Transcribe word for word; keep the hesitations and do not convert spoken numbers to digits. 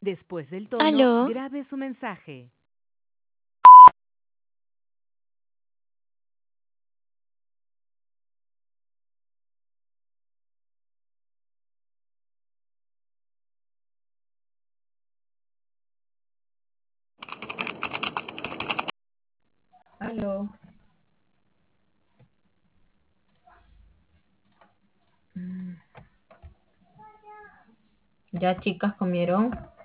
Después del tono, Aló, grabe su mensaje. Aló. Ya chicas comieron.